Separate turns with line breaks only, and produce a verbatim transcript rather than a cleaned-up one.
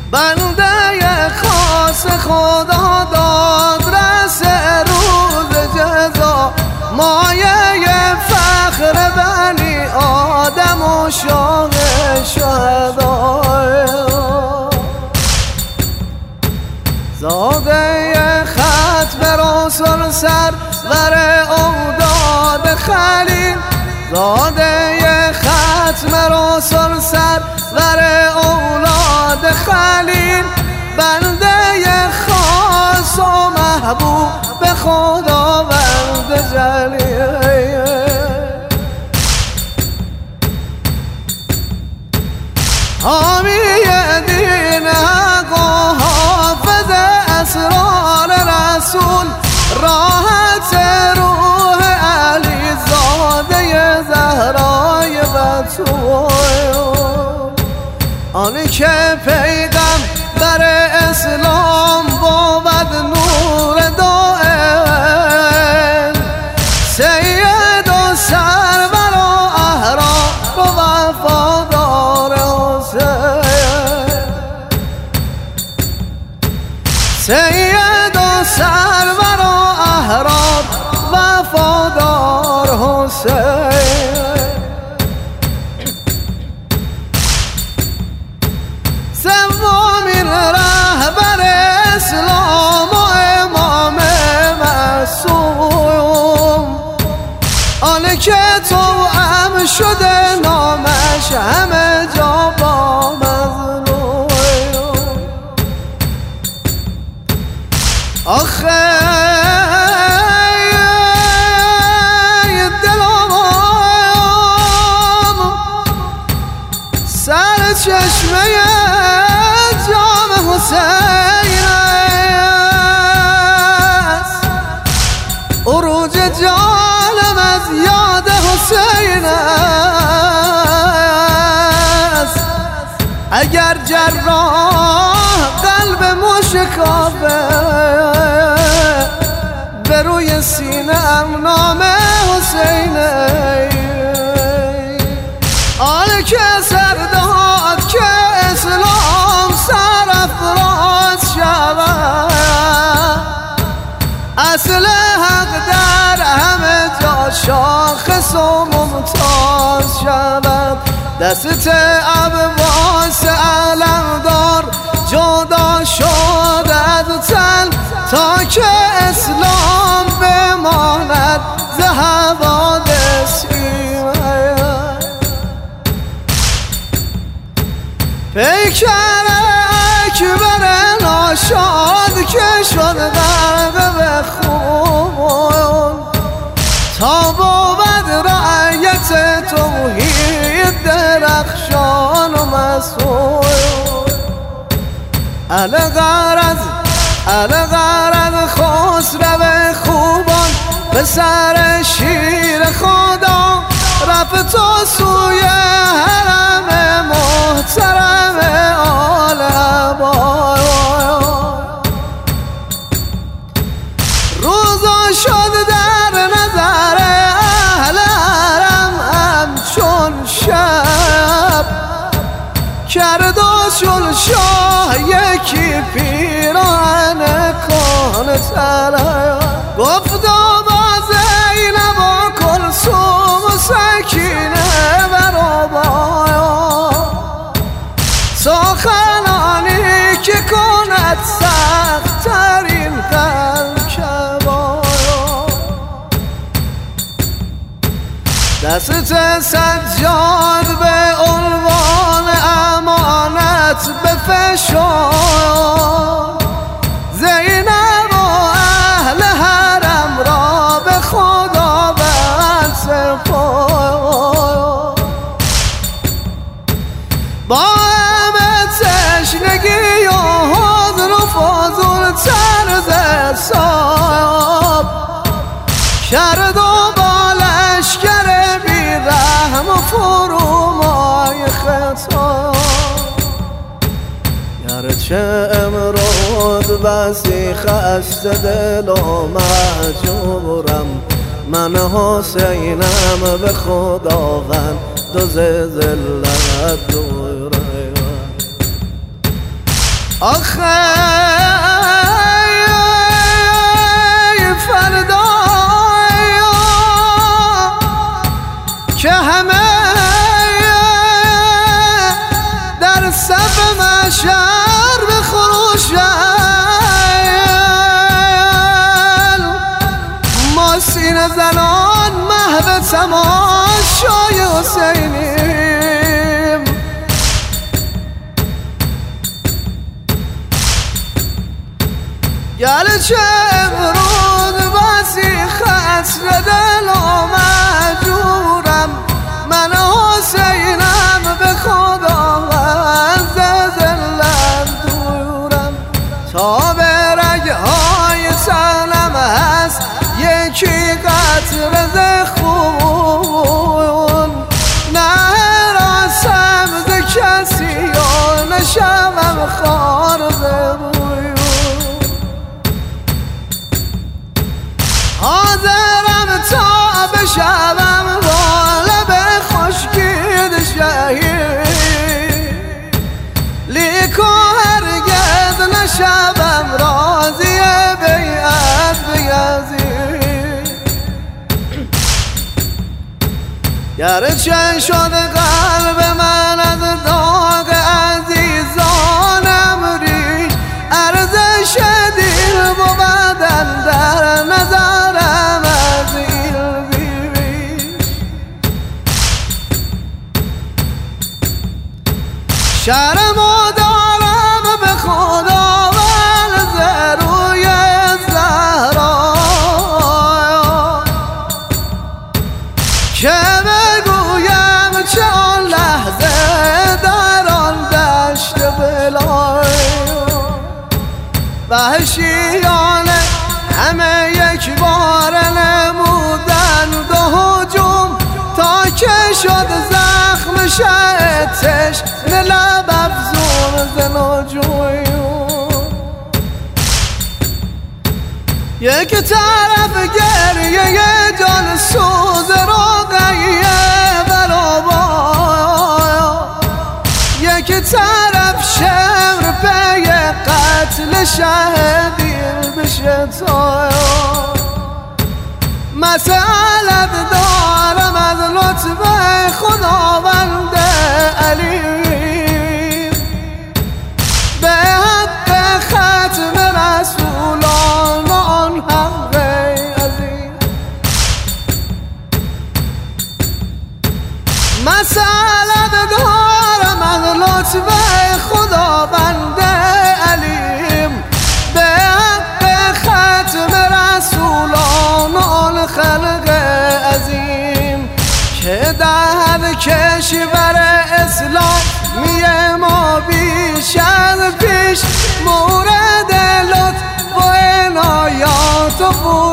بنده خاص خدا دادرس روز جزا، مایه فخر بنی آدم و شاه شهدا، زاده ختم رسول سرور اوداد خلیل، زاده ختم رسول سرور اولاد خلیل، بنده خاص و محبوب خداوند جلیل. حامی دین حق و حافظ اسرار رسول، راحت روح علی زاده زهرای بتول، آنی که پیغمبر اسلام بود نور دائم، سید و سرور و احرار و وفادار حسین، سید و سرور و احرار وفادار حسین. سومین رهبر اسلام و امام معصوم، آنه که توأم شده نامش همه جا با مظلوم. آخه دلم سر چشمه جام حسین است، عروج جانم از یاد حسین است. اگر جراح قلب مشکافه به روی سینه ام نام حسین، آن که سرداد که اسلام سرافراز شود، اصل حق در همه جا شاخص و ممتاز شود. دست عباس علمدار جدا شد از تن، تا که اسلام بماند ز حوادث ایمن. پیکر اکبر ناشاد که شد غرق به خون، تا بود رعیت توحید درخشان و مسئول. الغرض الغرض خسرو خوبان به سر شیر خدا، رفت تو سوی حرم محترم آل عبا. روزا شد در نظر اهل حرم همچون شب، کرد و شل شاه یکی پیراهن کهنه تر، گفت با زینب و کلثوم و سکینه و ربایا، سخنانی که کند سخت ترین کبایا. دست سجاد به عنوان امانت بفشار، زینب و اهل حرم را به خداوند سپار. با همه تشنگی و حضن و فضول طرز حساب، کرد و با لشکر بی رحم و فرومای خطاب. گرچه امروز بسی خسته دل و مهجورم، من حسینم به خداوند دو ز ذلت دورم. آخه فردا که همه در صف محشر بخروشن، ما سینه زنان محو تماشای حسینیم. گرچه امروز بسی خسر دل و مجبورم، من حسینم به خداوند ذلت دورم، تا به رگهای تنم هست یکی قطره ز خون، نه راسم ز کسی و نشوم خار ز بویون. حاضرم تا بشوم با لب خشکید شهید، لیکن هرگز نشوم راضی بیعت به یزید. گرچه شد قلب من از داغ عزیزانم ریش، ارزش دل بود در نظرم از این بیش. شرم و دارم به خداوند ز روی زهرا، که بگویم چه آن لحظه در آن دشت بلای وحشیانه همه یک بار نمودند و هجوم، تا که شد زخم شهتش لب افزون ز نجوم. یک طرف گریه جان سوز رقیه برابا، یک طرف شمر پی قتل شهدیل بشه تا مسئلت دارم از لطف خداوند علیم، به حق ختم رسولان آن حق عظیم. مسئلت دارم از لطف خداوند علیم، به حق ختم رسولان آن خلق عظیم، که در کشور اسلامی ما بیش از پیش مورد لطف و عنایات و